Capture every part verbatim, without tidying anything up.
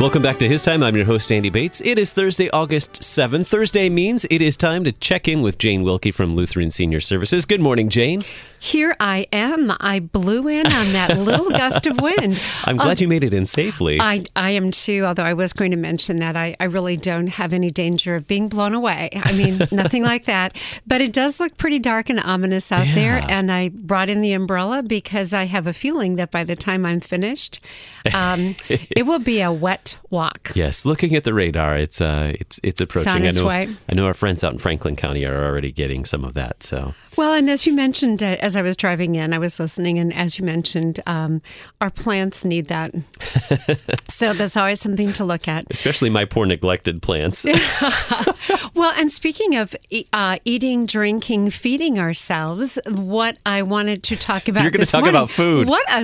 Welcome back to His Time. I'm your host, Andy Bates. It is Thursday, August seventh. Thursday means it is time to check in with Jane Wilkie from Lutheran Senior Services. Good morning, Jane. Here I am. I blew in on that little gust of wind. I'm glad um, you made it in safely. I, I am too, although I was going to mention that I, I really don't have any danger of being blown away. I mean, nothing like that. But it does look pretty dark and ominous out Yeah. there. And I brought in the umbrella because I have a feeling that by the time I'm finished, um, it will be a wet walk. Yes, looking at the radar, it's uh, it's it's approaching. It's on its I know, way. I know our friends out in Franklin County are already getting some of that. So, Well, and as you mentioned, uh, as I was driving in, I was listening, and as you mentioned, um, our plants need that. So that's always something to look at. especially my poor neglected plants. Well, and speaking of e- uh, eating, drinking, feeding ourselves, what I wanted to talk about You're gonna this talk morning- about food. What a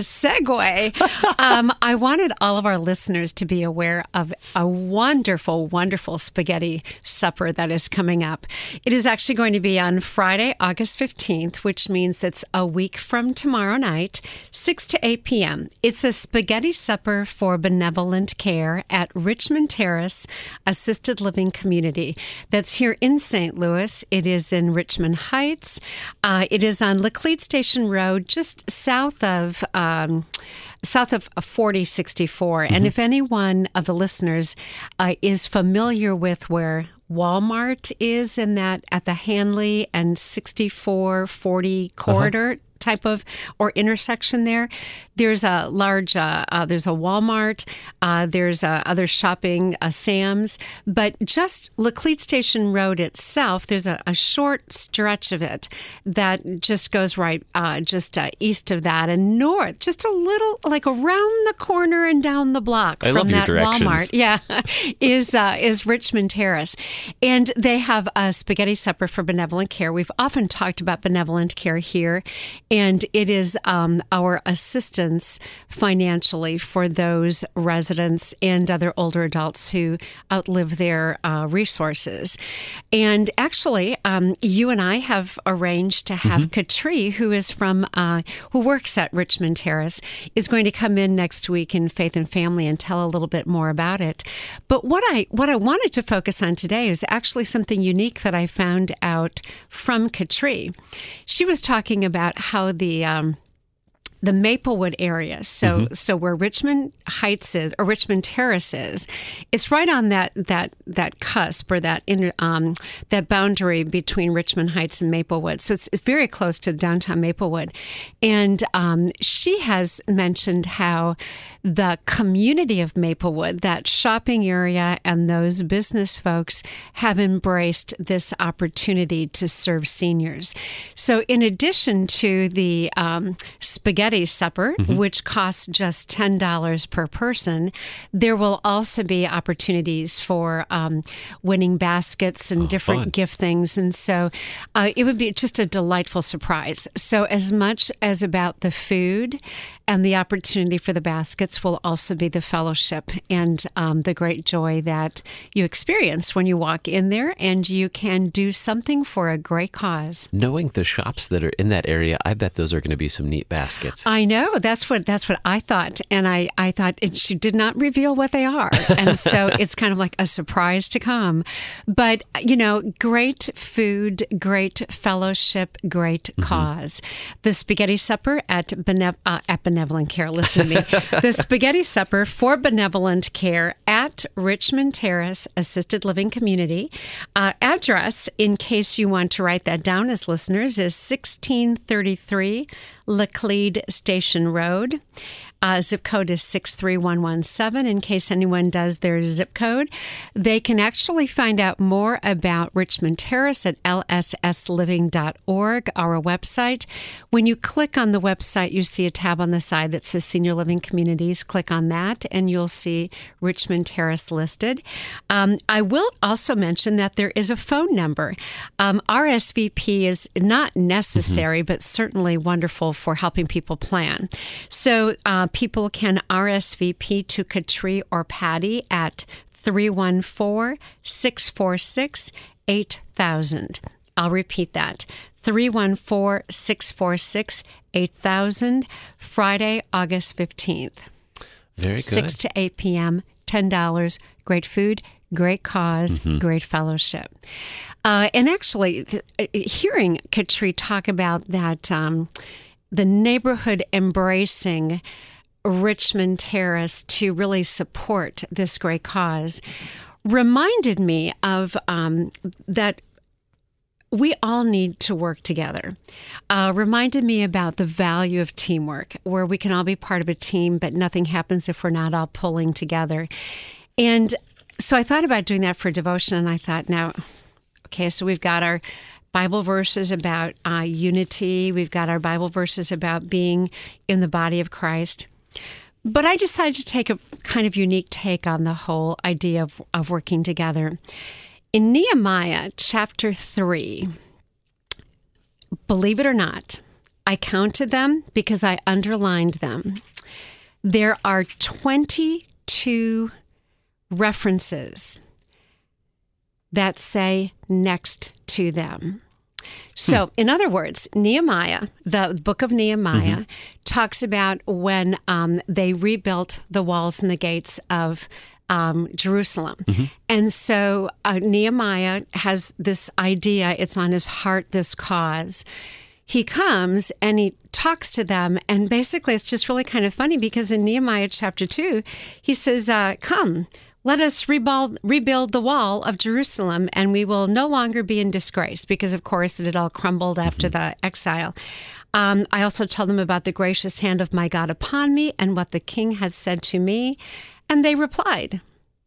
segue. um, I wanted all of our listeners to be aware of a wonderful, wonderful spaghetti supper that is coming up. It is actually going to be on Friday, August fifteenth, which means it's a week from tomorrow night, six to eight p.m. It's a spaghetti supper for benevolent care at Richmond Terrace Assisted Living Community. That's here in Saint Louis. It is in Richmond Heights. Uh, it is on Laclede Station Road, just south of... Um, south of forty sixty-four. And if anyone of the listeners uh, is familiar with where Walmart is in that at the Hanley and sixty-four forty corridor type of or intersection there, there's a large, uh, uh, there's a Walmart, uh, there's uh, other shopping, uh, Sam's, but just Laclede Station Road itself, there's a, a short stretch of it that just goes right, uh, just uh, east of that and north, just a little, like around the corner and down the block I from love your that directions. Walmart. Yeah, is uh, is Richmond Terrace, and they have a spaghetti supper for benevolent care. We've often talked about benevolent care here, and it is um, our assistance financially for those residents and other older adults who outlive their uh, resources. And actually, um, you and I have arranged to have Mm-hmm. Katri, who is from uh, who works at Richmond Terrace, is going to come in next week in Faith and Family and tell a little bit more about it. But what I what I wanted to focus on today is actually something unique that I found out from Katri. She was talking about how the um, the Maplewood area, so mm-hmm. so where Richmond Heights is, or Richmond Terrace is, it's right on that that that cusp or that inter, um, that boundary between Richmond Heights and Maplewood. So it's, it's very close to downtown Maplewood, and um, she has mentioned how the community of Maplewood, that shopping area, and those business folks have embraced this opportunity to serve seniors. So in addition to the um, spaghetti supper, mm-hmm. which costs just ten dollars per person, there will also be opportunities for um, winning baskets and oh, different fun. gift things. And so uh, it would be just a delightful surprise. So as much as about the food and the opportunity for the baskets will also be the fellowship and um, the great joy that you experience when you walk in there and you can do something for a great cause. Knowing the shops that are in that area, I bet those are going to be some neat baskets. I know. That's what that's what I thought. And I, I thought it, she did not reveal what they are. And so it's kind of like a surprise to come. But, you know, great food, great fellowship, great mm-hmm. cause. The spaghetti supper at, Benev- uh, at Benevolent Care, listen to me. The spaghetti supper for benevolent care at Richmond Terrace Assisted Living Community. Uh, address, in case you want to write that down as listeners, is sixteen thirty-three Laclede Station Road. Uh, zip code is six three one one seven. In case anyone does their zip code, they can actually find out more about Richmond Terrace at L S S living dot org, our website. When you click on the website, you see a tab on the side that says Senior Living Communities. Click on that, and you'll see Richmond Terrace listed. Um, I will also mention that there is a phone number. Um, R S V P is not necessary, mm-hmm. but certainly wonderful for helping people plan. So uh, people can R S V P to Katri or Patty at three one four, six four six, eight thousand. I'll repeat that. three one four, six four six, eight thousand, Friday, August fifteenth. Very good. six to eight p.m. ten dollars. Great food, great cause, mm-hmm. great fellowship. Uh, and actually, th- hearing Katri talk about that, um, the neighborhood embracing Richmond Terrace to really support this great cause reminded me of um, that we all need to work together. Uh, reminded me about the value of teamwork, where we can all be part of a team, but nothing happens if we're not all pulling together. And so I thought about doing that for devotion, and I thought, now, okay, so we've got our Bible verses about uh, unity. We've got our Bible verses about being in the body of Christ. But I decided to take a kind of unique take on the whole idea of, of working together. In Nehemiah chapter three, believe it or not, I counted them because I underlined them. There are twenty-two references that say next to them. So, hmm. in other words, Nehemiah, the book of Nehemiah, mm-hmm. talks about when um, they rebuilt the walls and the gates of um, Jerusalem. Mm-hmm. And so uh, Nehemiah has this idea, it's on his heart, this cause. He comes and he talks to them, and basically it's just really kind of funny because in Nehemiah chapter two, he says, uh, come, let us rebuild, rebuild the wall of Jerusalem, and we will no longer be in disgrace, because, of course, it had all crumbled after the exile. Um, I also tell them about the gracious hand of my God upon me and what the king had said to me. And they replied,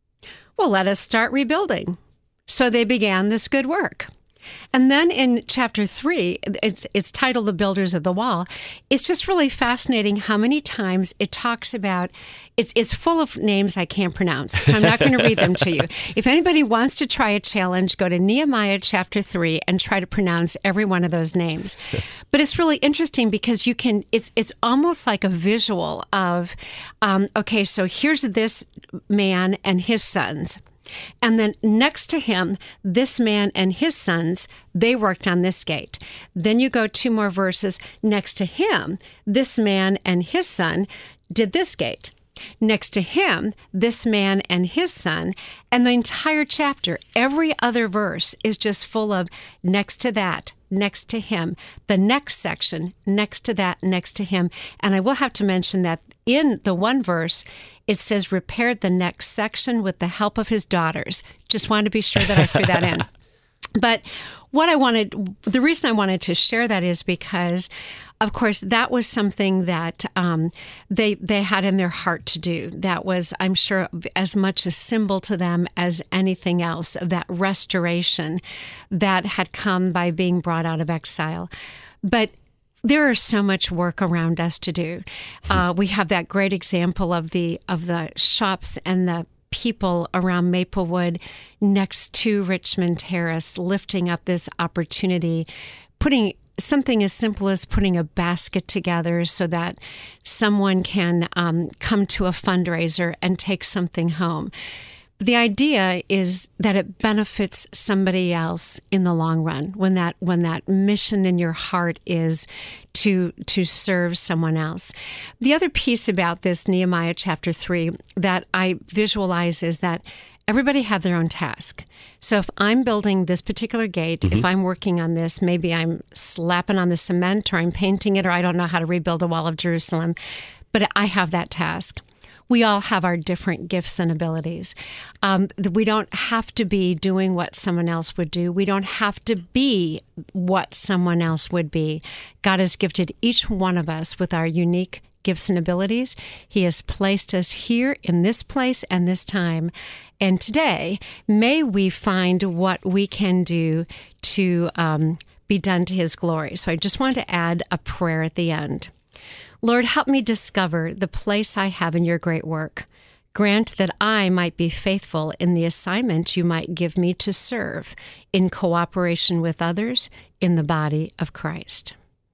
well, let us start rebuilding. So they began this good work. And then in chapter three, it's it's titled The Builders of the Wall. It's just really fascinating how many times it talks about, it's it's full of names I can't pronounce, so I'm not going to read them to you. If anybody wants to try a challenge, go to Nehemiah chapter three and try to pronounce every one of those names. But it's really interesting because you can, it's it's almost like a visual of, um, okay, so here's this man and his sons. And then next to him, this man and his sons, they worked on this gate. Then you go two more verses. Next to him, this man and his son did this gate. Next to him, this man and his son, and the entire chapter, every other verse is just full of next to that, next to him, the next section, next to that, next to him. And I will have to mention that in the one verse, it says repaired the next section with the help of his daughters. Just wanted to be sure that I threw that in. But what I wanted, the reason I wanted to share that is because, of course, that was something that um, they they had in their heart to do. That was, I'm sure, as much a symbol to them as anything else of that restoration that had come by being brought out of exile. But there is so much work around us to do. Uh, we have that great example of the of the shops and the people around Maplewood next to Richmond Terrace lifting up this opportunity, putting something as simple as putting a basket together so that someone can um, come to a fundraiser and take something home. The idea is that it benefits somebody else in the long run when that when that mission in your heart is to to serve someone else. The other piece about this Nehemiah chapter three that I visualize is that everybody had their own task. So if I'm building this particular gate, mm-hmm. if I'm working on this, maybe I'm slapping on the cement or I'm painting it, or I don't know how to rebuild a wall of Jerusalem, but I have that task. We all have our different gifts and abilities. Um, we don't have to be doing what someone else would do. We don't have to be what someone else would be. God has gifted each one of us with our unique gifts and abilities. He has placed us here in this place and this time. And today, may we find what we can do to um, be done to His glory. So I just wanted to add a prayer at the end. Lord, help me discover the place I have in your great work. Grant that I might be faithful in the assignment you might give me to serve in cooperation with others in the body of Christ.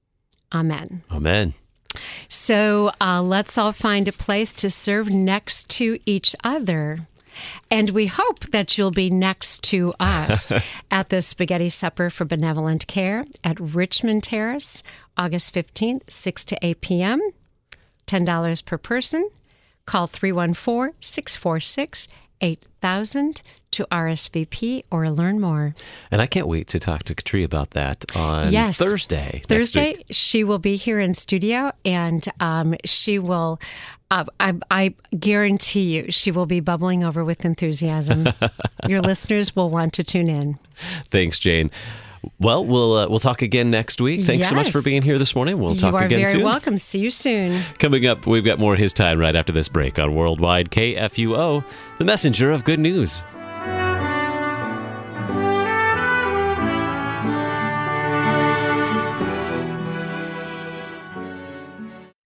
Amen. Amen. So uh, let's all find a place to serve next to each other. And we hope that you'll be next to us at the Spaghetti Supper for Benevolent Care at Richmond Terrace, August fifteenth, six to eight p.m., ten dollars per person. Call three one four, six four six, eight thousand to R S V P or learn more. And I can't wait to talk to Katri about that on yes. Thursday. Thursday, she will be here in studio, and um, she will, uh, I, I guarantee you, she will be bubbling over with enthusiasm. Your listeners will want to tune in. Thanks, Jane. Well, we'll uh, we'll talk again next week. Thanks yes. so much for being here this morning. We'll talk again soon. again You are very soon. welcome. See you soon. Coming up, we've got more of His Time right after this break on Worldwide K F U O, the messenger of good news.